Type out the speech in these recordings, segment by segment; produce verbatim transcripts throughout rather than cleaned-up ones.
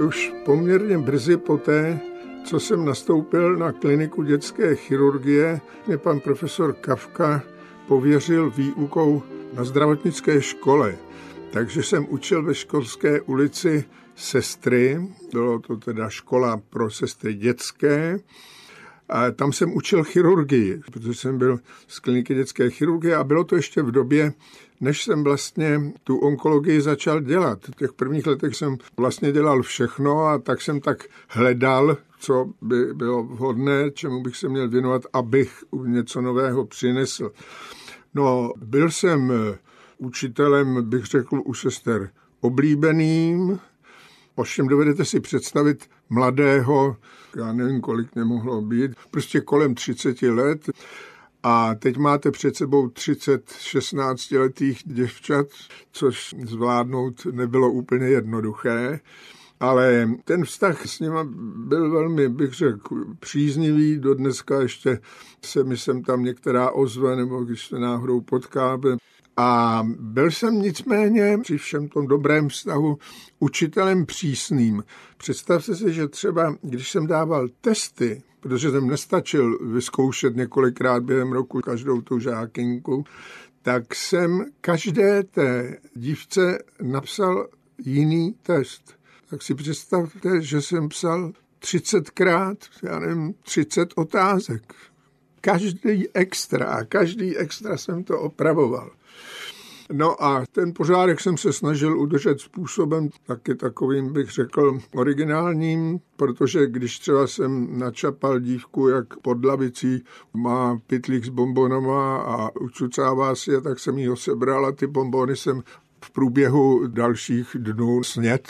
už poměrně brzy poté, co jsem nastoupil na kliniku dětské chirurgie, mě pan profesor Kafka pověřil výukou na zdravotnické škole. Takže jsem učil ve Školské ulici sestry, bylo to teda škola pro sestry dětské, a tam jsem učil chirurgii, protože jsem byl z kliniky dětské chirurgie a bylo to ještě v době, než jsem vlastně tu onkologii začal dělat. V těch prvních letech jsem vlastně dělal všechno a tak jsem tak hledal, co by bylo vhodné, čemu bych se měl věnovat, abych něco nového přinesl. No, byl jsem učitelem, bych řekl, u sester oblíbeným, ovšem dovedete si představit mladého, já nevím, kolik nemohlo být, prostě kolem třiceti let. A teď máte před sebou třicet šestnáctiletých děvčat, což zvládnout nebylo úplně jednoduché. Ale ten vztah s nima byl velmi, bych řekl, příznivý. Do dneska ještě se mi sem tam některá ozve, nebo když se náhodou potkáme. A byl jsem nicméně při všem tom dobrém vztahu učitelem přísným. Představte si, že třeba, když jsem dával testy, protože jsem nestačil vyzkoušet několikrát během roku každou tu žákinku, tak jsem každé té dívce napsal jiný test. Tak si představte, že jsem psal třicetkrát, já nevím, třicet otázek. Každý extra, každý extra jsem to opravoval. No a ten pořádek jsem se snažil udržet způsobem taky takovým, bych řekl, originálním, protože když třeba jsem načapal dívku, jak pod lavicí má pytlík s bonbonama a ucucává si je, tak jsem jí ho sebral a ty bonbony jsem v průběhu dalších dnů snět.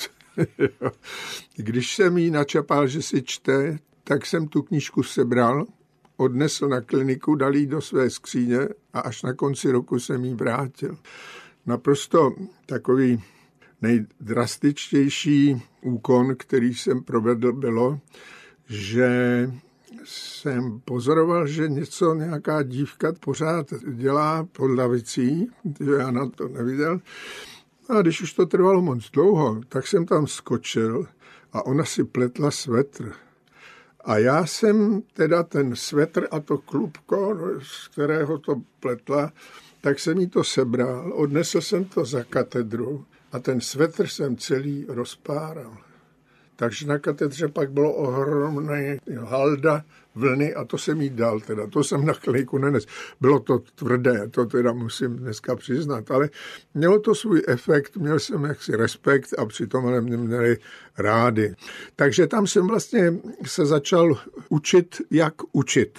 Když jsem jí načapal, že si čte, tak jsem tu knížku sebral, odnesl na kliniku, dal jí do své skříně a až na konci roku jsem jí vrátil. Naprosto takový nejdrastičtější úkon, který jsem provedl, bylo, že jsem pozoroval, že něco nějaká dívka pořád dělá pod lavicí, že já na to neviděl. A když už to trvalo moc dlouho, tak jsem tam skočil a ona si pletla svetr. A já jsem teda ten svetr a to klubko, z kterého to pletla, tak jsem jí to sebral, odnesl jsem to za katedru a ten svetr jsem celý rozpáral. Takže na katedře pak bylo ohromné halda vlny a to jsem jí dal, teda to jsem na kliniku nenes. Bylo to tvrdé, to teda musím dneska přiznat, ale mělo to svůj efekt, měl jsem jaksi respekt a přitom ale mě měli rádi. Takže tam jsem vlastně se začal učit, jak učit.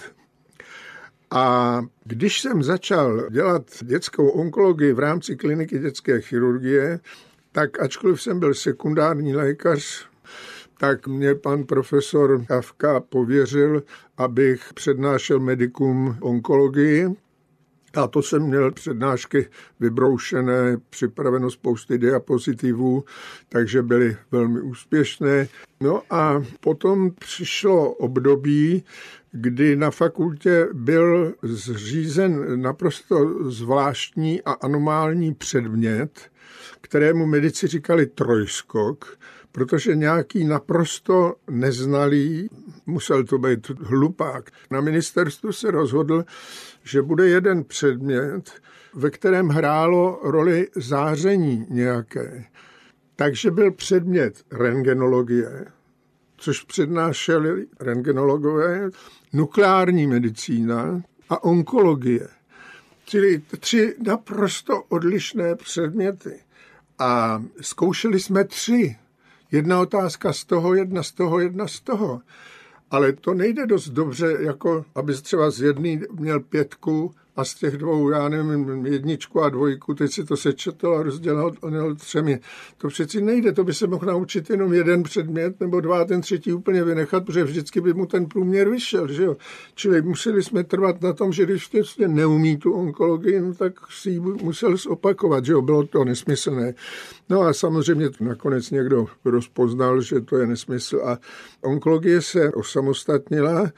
A když jsem začal dělat dětskou onkologii v rámci kliniky dětské chirurgie, tak ačkoliv jsem byl sekundární lékař, tak mě pan profesor Kafka pověřil, abych přednášel medikům onkologii. A to jsem měl přednášky vybroušené, připraveno spousty diapozitivů, takže byly velmi úspěšné. No a potom přišlo období, kdy na fakultě byl zřízen naprosto zvláštní a anomální předmět, kterému medici říkali trojskok, protože nějaký naprosto neznalý, musel to být hlupák, na ministerstvu se rozhodl, že bude jeden předmět, ve kterém hrálo roli záření nějaké. Takže byl předmět rentgenologie, což přednášeli rentgenologové, nukleární medicína a onkologie. Čili tři naprosto odlišné předměty. A zkoušeli jsme tři. Jedna otázka z toho, jedna z toho, jedna z toho. Ale to nejde dost dobře, jako aby třeba z jedné měl pětku a z těch dvou, já nevím, jedničku a dvojku, teď si to sečetl a rozdělal třemi. To přeci nejde, to by se mohl naučit jenom jeden předmět nebo dva, ten třetí úplně vynechat, protože vždycky by mu ten průměr vyšel, že jo. Čili museli jsme trvat na tom, že když vlastně neumí tu onkologii, no, tak si ji musel zopakovat, že jo, bylo to nesmyslné. No a samozřejmě nakonec někdo rozpoznal, že to je nesmysl a onkologie se osamostatnila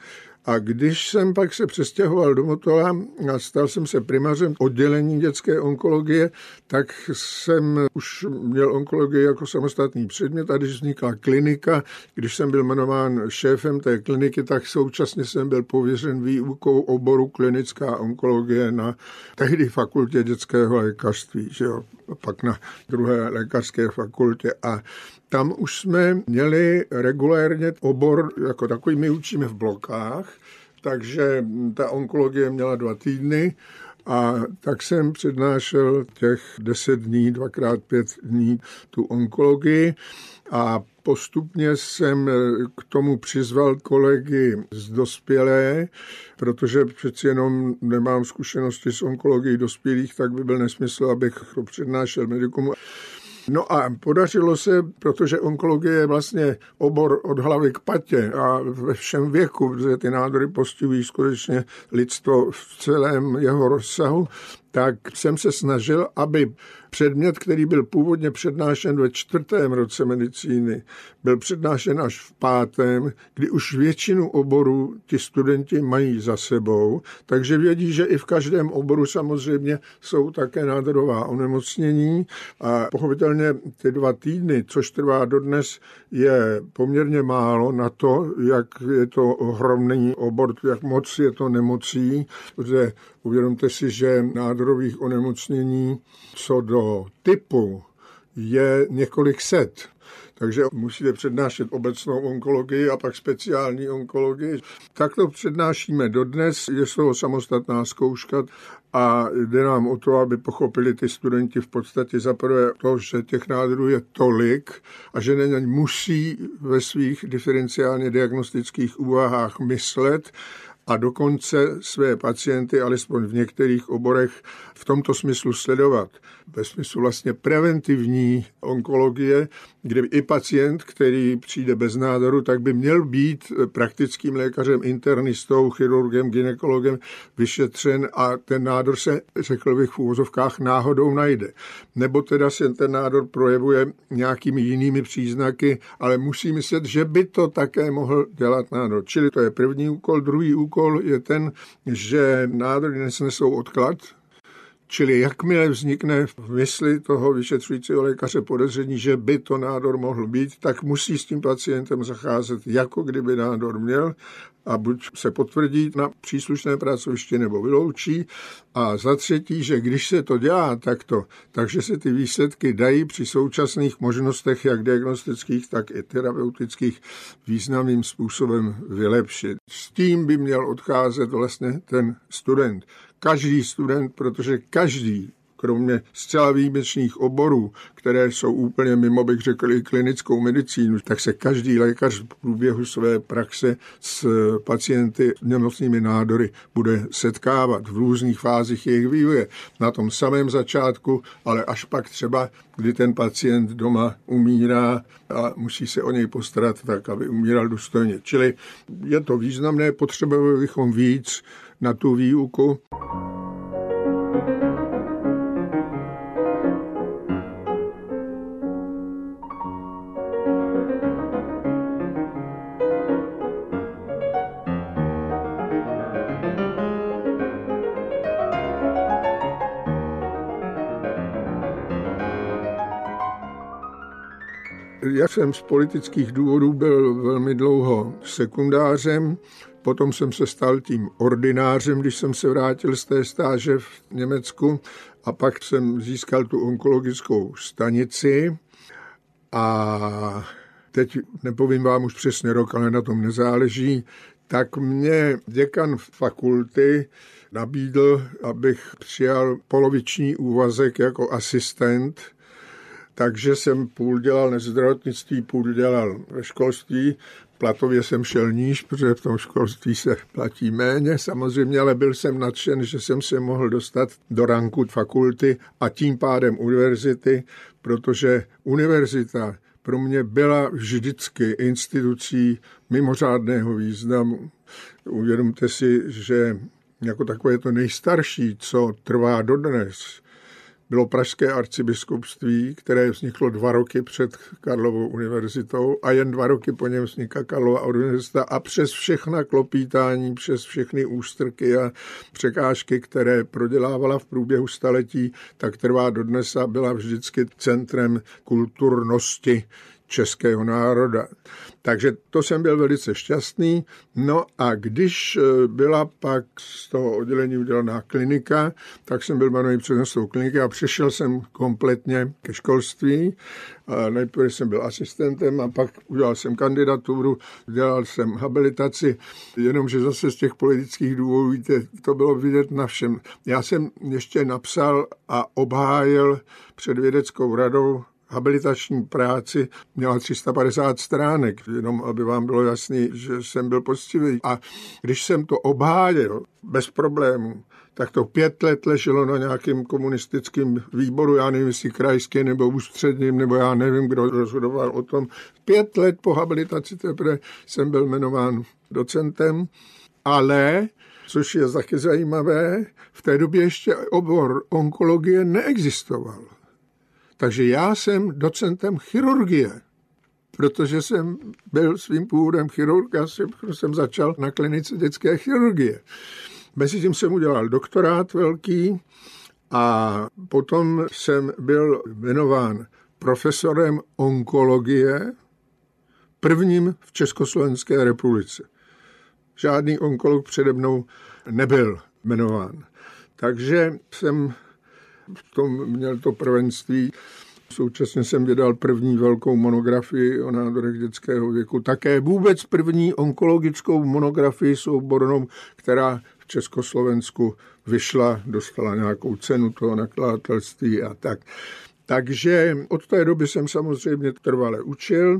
A když jsem pak se přestěhoval do Motola a stal jsem se primářem oddělení dětské onkologie, tak jsem už měl onkologii jako samostatný předmět a když vznikla klinika, když jsem byl jmenován šéfem té kliniky, tak současně jsem byl pověřen výukou oboru klinická onkologie na tehdy fakultě dětského lékařství, že jo, pak na druhé lékařské fakultě. A tam už jsme měli regulérně obor, jako takový my učíme v blokách, takže ta onkologie měla dva týdny a tak jsem přednášel těch deset dní, dvakrát pět dní tu onkologii a postupně jsem k tomu přizval kolegy z dospělé, protože přeci jenom nemám zkušenosti s onkologií dospělých, tak by byl nesmysl, abych to přednášel medikům. No a podařilo se, protože onkologie je vlastně obor od hlavy k patě a ve všem věku, protože ty nádory postihují skutečně lidstvo v celém jeho rozsahu, tak jsem se snažil, aby předmět, který byl původně přednášen ve čtvrtém roce medicíny, byl přednášen až v pátém, kdy už většinu oborů ti studenti mají za sebou, takže vědí, že i v každém oboru samozřejmě jsou také nádorová onemocnění a pochopitelně ty dva týdny, což trvá dodnes, je poměrně málo na to, jak je to ohromný obor, jak moc je to nemocí, protože uvědomte si, že nádorových onemocnění co do typu je několik set. Takže musíte přednášet obecnou onkologii a pak speciální onkologii. Tak to přednášíme dodnes, je z toho samostatná zkouška a jde nám o to, aby pochopili ty studenti v podstatě zaprvé to, že těch nádorů je tolik a že na ně musí ve svých diferenciálně diagnostických úvahách myslet a dokonce své pacienty, alespoň v některých oborech, v tomto smyslu sledovat. Ve smyslu vlastně preventivní onkologie, kde i pacient, který přijde bez nádoru, tak by měl být praktickým lékařem, internistou, chirurgem, gynekologem vyšetřen a ten nádor se, řekl bych v úvozovkách, náhodou najde. Nebo teda se ten nádor projevuje nějakými jinými příznaky, ale musí myslet, že by to také mohl dělat nádor. Čili to je první úkol. Druhý úkol je ten, že nádory nesnesou odklad, čili jakmile vznikne v mysli toho vyšetřujícího lékaře podezření, že by to nádor mohl být, tak musí s tím pacientem zacházet, jako kdyby nádor měl a buď se potvrdí na příslušné pracoviště nebo vyloučí. A za třetí, že když se to dělá takto, takže se ty výsledky dají při současných možnostech, jak diagnostických, tak i terapeutických, významným způsobem vylepšit. S tím by měl odcházet vlastně ten student. Každý student, protože každý, kromě zcela výjimečných oborů, které jsou úplně mimo, bych řekl, i klinickou medicínu, tak se každý lékař v průběhu své praxe s pacienty nemocnými nádory bude setkávat v různých fázích jejich vývoje. Na tom samém začátku, ale až pak třeba, kdy ten pacient doma umírá a musí se o něj postarat tak, aby umíral důstojně. Čili je to významné, potřebujeme bychom víc na tu výuku. Já jsem z politických důvodů byl velmi dlouho sekundářem, potom jsem se stal tím ordinářem, když jsem se vrátil z té stáže v Německu a pak jsem získal tu onkologickou stanici a teď nepovím vám už přesně rok, ale na tom nezáleží, tak mě děkan fakulty nabídl, abych přijal poloviční úvazek jako asistent. Takže jsem půl dělal na zdravotnictví, půl dělal ve školství. Platově jsem šel níž, protože v tom školství se platí méně samozřejmě, ale byl jsem nadšen, že jsem se mohl dostat do ranku fakulty a tím pádem univerzity, protože univerzita pro mě byla vždycky institucí mimořádného významu. Uvědomte si, že jako takové to nejstarší, co trvá dodnes, bylo Pražské arcibiskupství, které vzniklo dva roky před Karlovou univerzitou a jen dva roky po něm vznikla Karlova univerzita a přes všechna klopítání, přes všechny ústrky a překážky, které prodělávala v průběhu staletí, tak trvá dodnes a byla vždycky centrem kulturnosti českého národa. Takže to jsem byl velice šťastný. No a když byla pak z toho oddělení udělaná klinika, tak jsem byl jmenovaný přednostou kliniky a přešel jsem kompletně ke školství. A nejprve jsem byl asistentem a pak udělal jsem kandidaturu, dělal jsem habilitaci, jenomže zase z těch politických důvodů, víte, to bylo vidět na všem. Já jsem ještě napsal a obhájil před vědeckou radou habilitační práci, měla tři sta padesát stránek, jenom aby vám bylo jasný, že jsem byl poctivý. A když jsem to obhájil bez problémů, tak to pět let leželo na nějakém komunistickém výboru, já nevím, jestli krajský nebo ústředním, nebo já nevím, kdo rozhodoval o tom. Pět let po habilitaci teprve jsem byl jmenován docentem, ale, což je taky zajímavé, v té době ještě obor onkologie neexistoval. Takže já jsem docentem chirurgie, protože jsem byl svým původem chirurg a jsem začal na klinice dětské chirurgie. Mezitím jsem udělal doktorát velký a potom jsem byl jmenován profesorem onkologie, prvním v Československé republice. Žádný onkolog přede mnou nebyl jmenován. Takže jsem v tom měl to prvenství. Současně jsem vydal první velkou monografii o nádorech dětského věku. Také vůbec první onkologickou monografii soubornou, která v Československu vyšla, dostala nějakou cenu toho nakladatelství a tak. Takže od té doby jsem samozřejmě trvale učil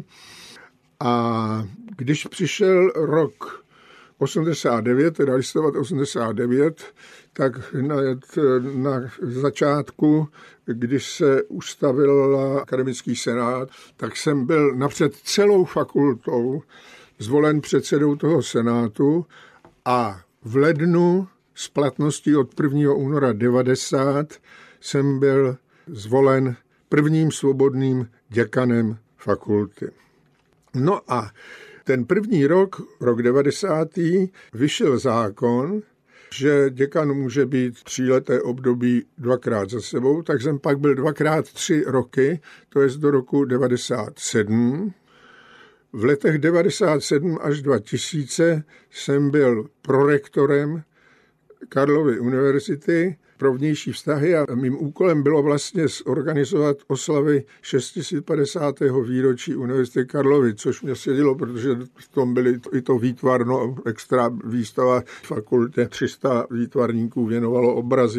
a když přišel rok osmdesát devět, teda listopad osmdesát devět, tak na, na začátku, když se ustavil akademický senát, tak jsem byl napřed celou fakultou zvolen předsedou toho senátu a v lednu s platností od prvního února devadesát jsem byl zvolen prvním svobodným děkanem fakulty. No a ten první rok, rok devadesátý, vyšel zákon, že děkan může být tříleté období dvakrát za sebou, tak jsem pak byl dvakrát tři roky, to je do roku devadesát sedm. V letech devadesát sedm až dva tisíce jsem byl prorektorem Karlovy univerzity pro vnější vztahy a mým úkolem bylo vlastně zorganizovat oslavy šest set padesátého výročí Univerzity Karlovy, což mě sedělo, protože v tom byly i to výtvarno, extra výstava v fakultě, tři sta výtvarníků věnovalo obrazy,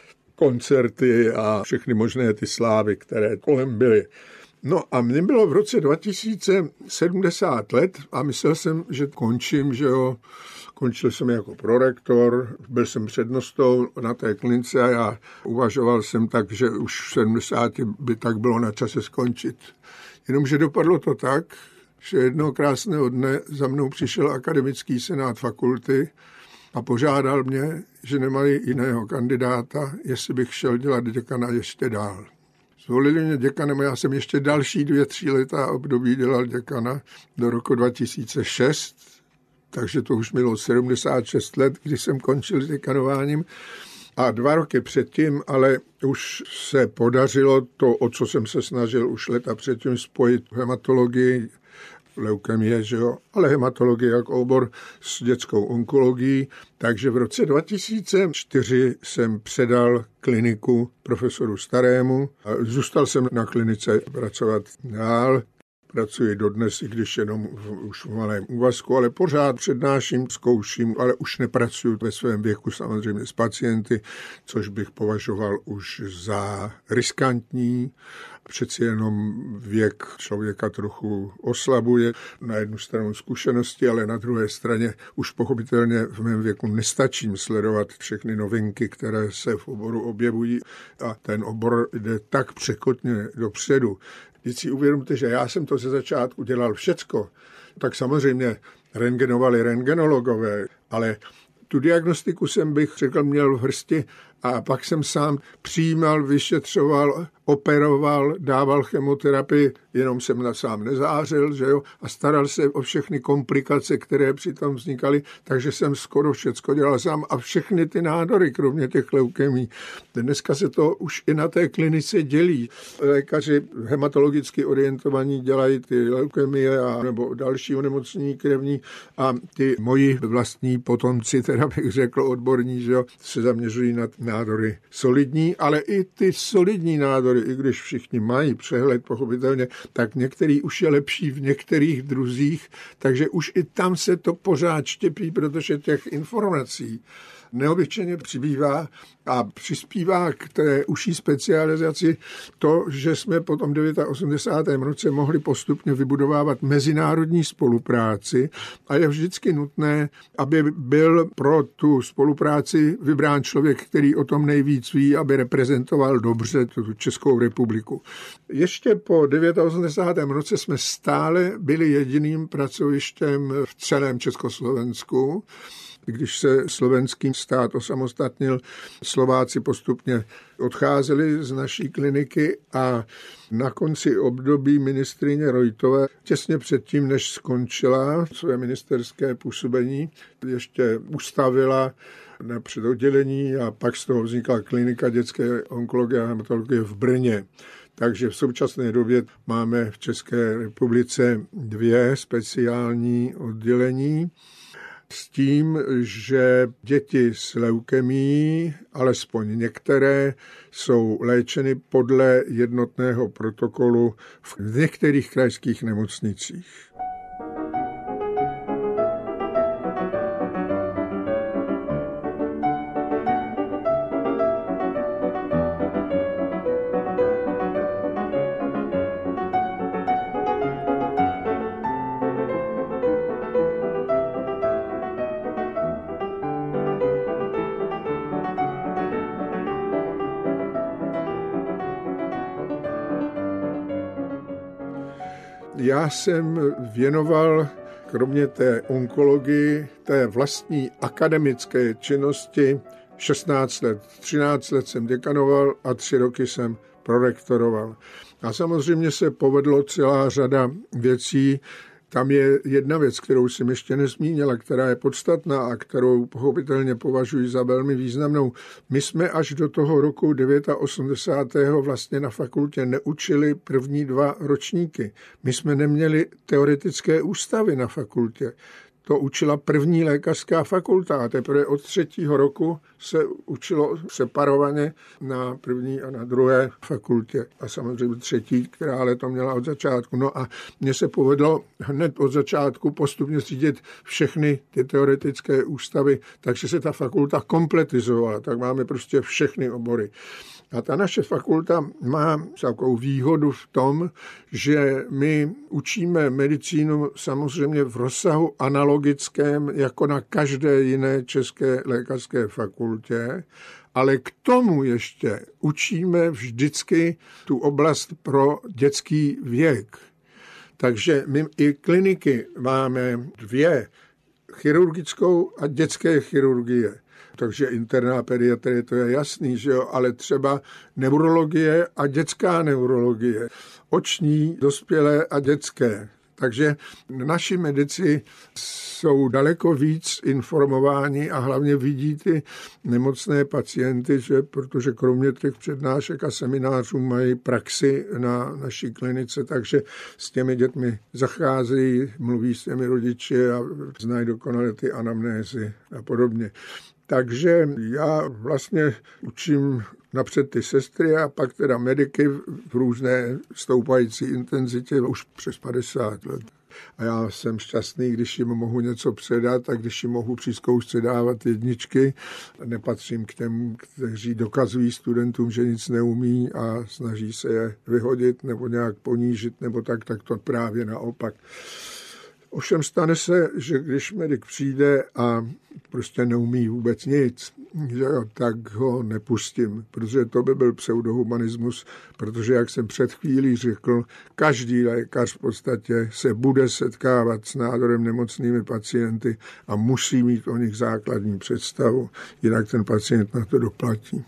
koncerty a všechny možné ty slávy, které kolem byly. No a mně bylo v roce dva tisíce sedmdesát let a myslel jsem, že končím, že jo. Končil jsem jako prorektor, byl jsem přednostou na té klinice a já uvažoval jsem tak, že už v sedmdesáti by tak bylo na čase skončit. Jenomže dopadlo to tak, že jednoho krásného dne za mnou přišel akademický senát fakulty a požádal mě, že nemají jiného kandidáta, jestli bych šel dělat děkana ještě dál. Zvolili mě děkanem a já jsem ještě další dvě, tři leta období dělal děkana do roku dva tisíce šest, takže to už bylo sedmdesát šest let, když jsem končil s děkanováním. A dva roky předtím, ale už se podařilo to, o co jsem se snažil už leta předtím, spojit hematologii, leukemie, že jo, ale hematologie jako obor s dětskou onkologií. Takže v roce dva tisíce čtyři jsem předal kliniku profesoru Starému a zůstal jsem na klinice pracovat dál. Pracuji dodnes, i když jenom v, už v malém úvazku, ale pořád přednáším, zkouším, ale už nepracuji ve svém věku samozřejmě s pacienty, což bych považoval už za riskantní. Přeci jenom věk člověka trochu oslabuje. Na jednu stranu zkušenosti, ale na druhé straně už pochopitelně v mém věku nestačím sledovat všechny novinky, které se v oboru objevují a ten obor jde tak překotně dopředu. Když si uvědomte, že já jsem to ze začátku dělal všecko, tak samozřejmě rentgenovali rentgenologové, ale tu diagnostiku jsem bych řekl měl v hrsti A pak jsem sám přijímal, vyšetřoval, operoval, dával chemoterapii, jenom jsem na sám nezářil, že jo, a staral se o všechny komplikace, které přitom vznikaly, takže jsem skoro všecko dělal sám a všechny ty nádory, kromě těch leukemí. Dneska se to už i na té klinice dělí. Lékaři hematologicky orientovaní dělají ty leukemie a nebo další onemocnění krevní a ty moji vlastní potomci, teda bych řekl odborní, že jo, se zaměřují na nádory solidní, ale i ty solidní nádory, i když všichni mají přehled pochopitelně, tak některý už je lepší v některých druzích, takže už i tam se to pořád štěpí, protože těch informací neobyčejně přibývá a přispívá k té užší specializaci to, že jsme po tom osmdesátém devátém roce mohli postupně vybudovávat mezinárodní spolupráci a je vždycky nutné, aby byl pro tu spolupráci vybrán člověk, který o tom nejvíc ví, aby reprezentoval dobře tu Českou republiku. Ještě po osmdesátém devátém roce jsme stále byli jediným pracovištěm v celém Československu. Když se slovenský stát osamostatnil, Slováci postupně odcházeli z naší kliniky a na konci období ministryně Rojtové, těsně předtím, než skončila své ministerské působení, ještě ustavila na předoddělení a pak z toho vznikla klinika dětské onkologie a hematologie v Brně. Takže v současné době máme v České republice dvě speciální oddělení, s tím, že děti s leukemií, alespoň některé, jsou léčeny podle jednotného protokolu v některých krajských nemocnicích. Já jsem věnoval, kromě té onkologii, té vlastní akademické činnosti šestnáct let. třináct let jsem dekanoval a tři roky jsem prorektoroval. A samozřejmě se povedlo celá řada věcí. Tam je jedna věc, kterou jsem ještě nezmínila, která je podstatná a kterou pochopitelně považuji za velmi významnou. My jsme až do toho roku osmdesátého devátého vlastně na fakultě neučili první dva ročníky. My jsme neměli teoretické ústavy na fakultě. To učila první lékařská fakulta a teprve od třetího roku se učilo separovaně na první a na druhé fakultě. A samozřejmě třetí, která ale to měla od začátku. No a mně se povedlo hned od začátku postupně třídit všechny ty teoretické ústavy, takže se ta fakulta kompletizovala. Tak máme prostě všechny obory. A ta naše fakulta má takovou výhodu v tom, že my učíme medicínu samozřejmě v rozsahu analogickém jako na každé jiné české lékařské fakultě, ale k tomu ještě učíme vždycky tu oblast pro dětský věk. Takže my i kliniky máme dvě, chirurgickou a dětské chirurgie. Takže interná pediatrie, to je jasný, že jo, ale třeba neurologie a dětská neurologie, oční, dospělé a dětské. Takže naši medici jsou daleko víc informováni a hlavně vidí ty nemocné pacienty, že, protože kromě těch přednášek a seminářů mají praxi na naší klinice, takže s těmi dětmi zacházejí, mluví s těmi rodiči a znají dokonale ty anamnézy a podobně. Takže já vlastně učím napřed ty sestry a pak teda mediky v různé stoupající intenzitě už přes padesát let. A já jsem šťastný, když jim mohu něco předat a když jim mohu při zkoušce dávat jedničky. Nepatřím k těm, kteří dokazují studentům, že nic neumí a snaží se je vyhodit nebo nějak ponížit nebo tak, tak to právě naopak. Ovšem stane se, že když medic přijde a prostě neumí vůbec nic, že jo, tak ho nepustím, protože to by byl pseudohumanismus, protože, jak jsem před chvílí řekl, každý lékař v podstatě se bude setkávat s nádorem nemocnými pacienty a musí mít o nich základní představu, jinak ten pacient na to doplatí.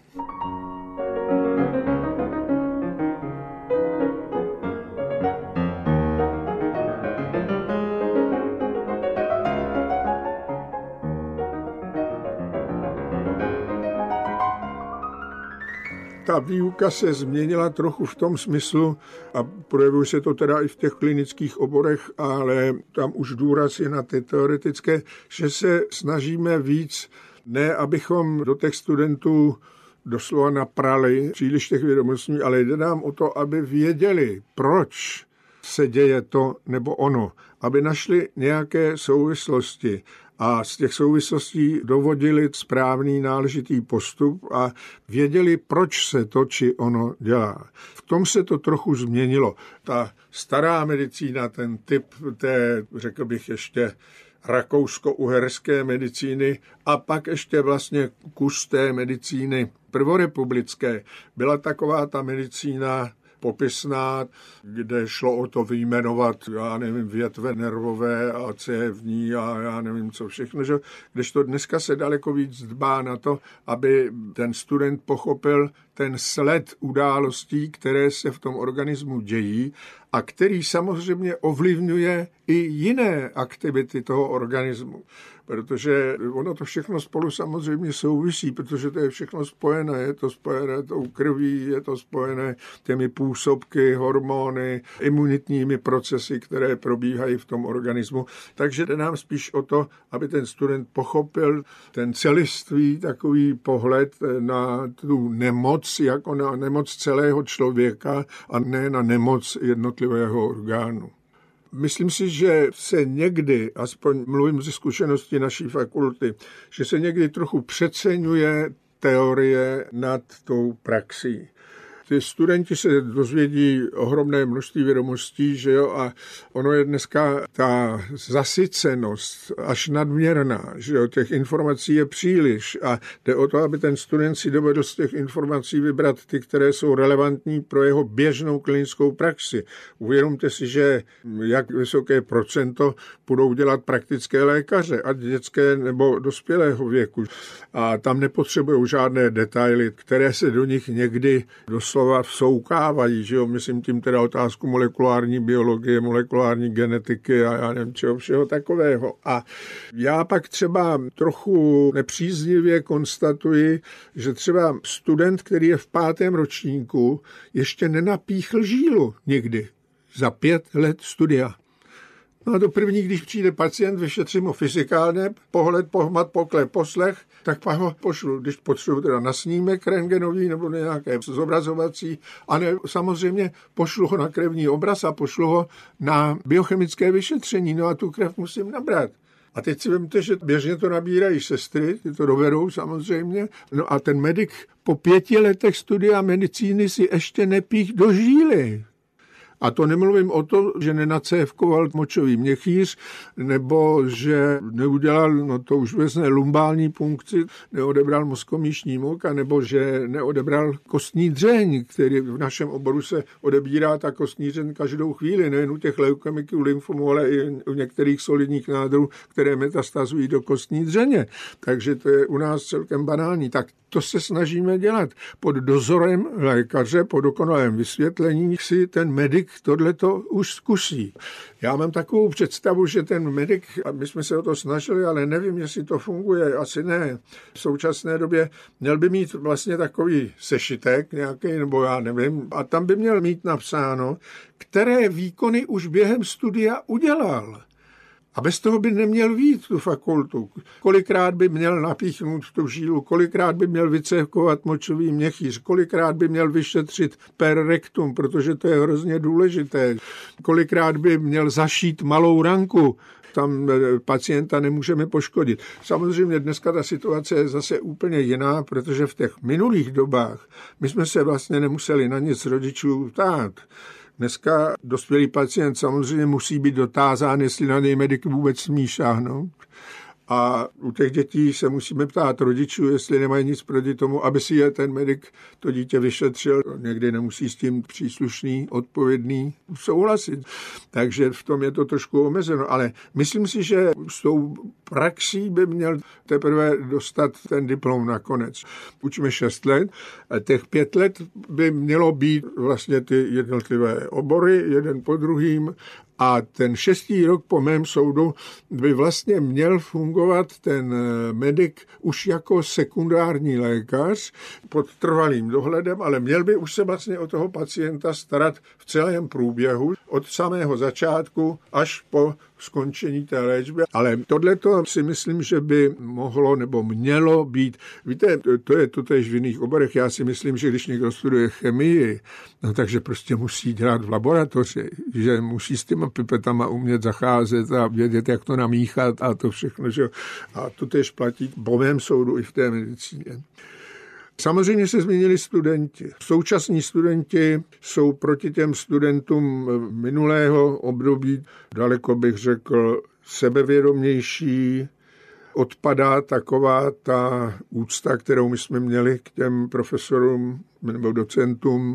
Ta výuka se změnila trochu v tom smyslu, a projevuje se to teda i v těch klinických oborech, ale tam už důraz je na ty teoretické, že se snažíme víc, ne abychom do těch studentů doslova naprali příliš těch vědomostí, ale jde nám o to, aby věděli, proč se děje to nebo ono, aby našli nějaké souvislosti a z těch souvislostí dovodili správný náležitý postup a věděli, proč se to či ono dělá. V tom se to trochu změnilo. Ta stará medicína, ten typ té, řekl bych ještě, rakousko-uherské medicíny a pak ještě vlastně kus té medicíny prvorepublické, byla taková ta medicína popisná, kde šlo o to vyjmenovat, já nevím, větve nervové a cévní a já nevím co všechno, že? Kdežto dneska se daleko víc dbá na to, aby ten student pochopil ten sled událostí, které se v tom organismu dějí a který samozřejmě ovlivňuje i jiné aktivity toho organismu. Protože ono to všechno spolu samozřejmě souvisí, protože to je všechno spojené. Je to spojené tou krví, je to spojené těmi působky, hormony, imunitními procesy, které probíhají v tom organismu. Takže jde nám spíš o to, aby ten student pochopil ten celistvý takový pohled na tu nemoc, jako na nemoc celého člověka a ne na nemoc jednotlivého orgánu. Myslím si, že se někdy, aspoň mluvím ze zkušenosti naší fakulty, že se někdy trochu přeceňuje teorie nad tou praxí. Ty studenti se dozvědí ohromné množství vědomostí, že jo, a ono je dneska ta zasycenost až nadměrná, že jo, těch informací je příliš a jde o to, aby ten student si dovedl z těch informací vybrat ty, které jsou relevantní pro jeho běžnou klinickou praxi. Uvědomte si, že jak vysoké procento budou dělat praktické lékaře, ať dětské nebo dospělého věku. A tam nepotřebují žádné detaily, které se do nich někdy doslova vsoukávají, že jo, myslím tím teda otázku molekulární biologie, molekulární genetiky a já nevím čeho všeho takového. A já pak třeba trochu nepříznivě konstatuji, že třeba student, který je v pátém ročníku, ještě nenapíchl žílu nikdy za pět let studia. No a to první, když přijde pacient, vyšetřím ho fyzikálně, pohled, pohmat, poklep, poslech, tak pak ho pošlu, když potřebuji teda na snímek rentgenový nebo nějaké zobrazovací, a ne, samozřejmě pošlu ho na krevní obraz a pošlu ho na biochemické vyšetření, no a tu krev musím nabrat. A teď si vemte, že běžně to nabírají sestry, ty to dovedou samozřejmě, no a ten medic po pěti letech studia medicíny si ještě nepích do žíly. A to nemluvím o to, že nenacévkoval močový měchýř, nebo že neudělal, no to už vlastně lumbální punkci, neodebral mozkomíšní muk, nebo že neodebral kostní dřeň, který v našem oboru se odebírá ta kostní dřeň každou chvíli, nejen u těch leukemiků, lymfomů, ale i u některých solidních nádorů, které metastazují do kostní dřeně. Takže to je u nás celkem banální. Tak to se snažíme dělat. Pod dozorem lékaře, po dokonalém vysvětlení si ten medic tohleto už zkusí. Já mám takovou představu, že ten medic, a my jsme se o to snažili, ale nevím, jestli to funguje, asi ne. V současné době měl by mít vlastně takový sešitek nějaký, nebo já nevím, a tam by měl mít napsáno, které výkony už během studia udělal. A bez toho by neměl vít tu fakultu. Kolikrát by měl napíchnout tu žílu, kolikrát by měl vycévkovat močový měchýř, kolikrát by měl vyšetřit per rectum, protože to je hrozně důležité. Kolikrát by měl zašít malou ranku, tam pacienta nemůžeme poškodit. Samozřejmě dneska ta situace je zase úplně jiná, protože v těch minulých dobách my jsme se vlastně nemuseli na nic rodičů ptát. Dneska dospělý pacient samozřejmě musí být dotázán, jestli na něj medic vůbec smí šáhnout. A u těch dětí se musíme ptát rodičů, jestli nemají nic proti tomu, aby si je ten medic to dítě vyšetřil. Někdy nemusí s tím příslušný, odpovědný souhlasit. Takže v tom je to trošku omezeno. Ale myslím si, že s tou praxí by měl teprve dostat ten diplom nakonec. Učíme šest let a těch pět let by mělo být vlastně ty jednotlivé obory, jeden po druhým. A ten šestý rok po mém soudu by vlastně měl fungovat ten medic už jako sekundární lékař pod trvalým dohledem, ale měl by už se vlastně o toho pacienta starat v celém průběhu od samého začátku až po skončení té léčby. Ale tohleto si myslím, že by mohlo nebo mělo být. Víte, to je to též v jiných oborech. Já si myslím, že když někdo studuje chemii, no takže prostě musí dělat v laboratoři, že musí s těma pipetama umět zacházet a vědět, jak to namíchat a to všechno. Že? A to též platí po mém soudu i v té medicíně. Samozřejmě se změnili studenti. Současní studenti jsou proti těm studentům minulého období daleko, bych řekl, sebevědomější. Odpadá taková ta úcta, kterou my jsme měli k těm profesorům nebo docentům.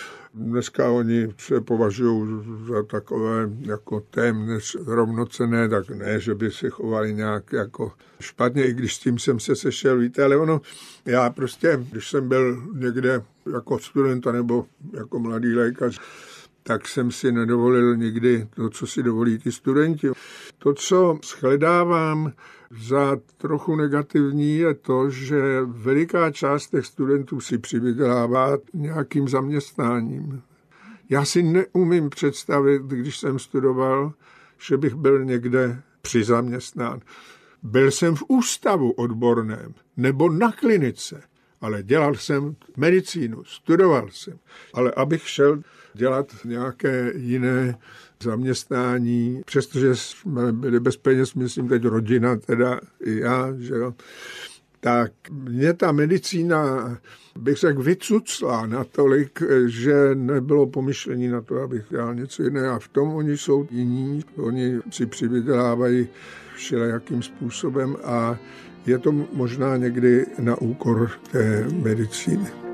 Dneska oni se považují za takové jako téměř rovnocenné, tak ne, že by se chovali nějak jako špatně, i když s tím jsem se sešel, víte, ale ono, já prostě, když jsem byl někde jako student nebo jako mladý lékař, tak jsem si nedovolil nikdy to, co si dovolí ty studenti. To, co shledávám za trochu negativní, je to, že veliká část těch studentů si přivydělává nějakým zaměstnáním. Já si neumím představit, když jsem studoval, že bych byl někde přizaměstnán. Byl jsem v ústavu odborném nebo na klinice, ale dělal jsem medicínu, studoval jsem. Ale abych šel dělat nějaké jiné zaměstnání, přestože jsme byli bez peněz, myslím teď rodina, teda i já, že jo, tak mě ta medicína, bych řekl, vycucla natolik, že nebylo pomyšlení na to, abych dělal něco jiného. A v tom oni jsou jiní, oni si přivydělávají všelijakým způsobem a je to možná někdy na úkor té medicíny.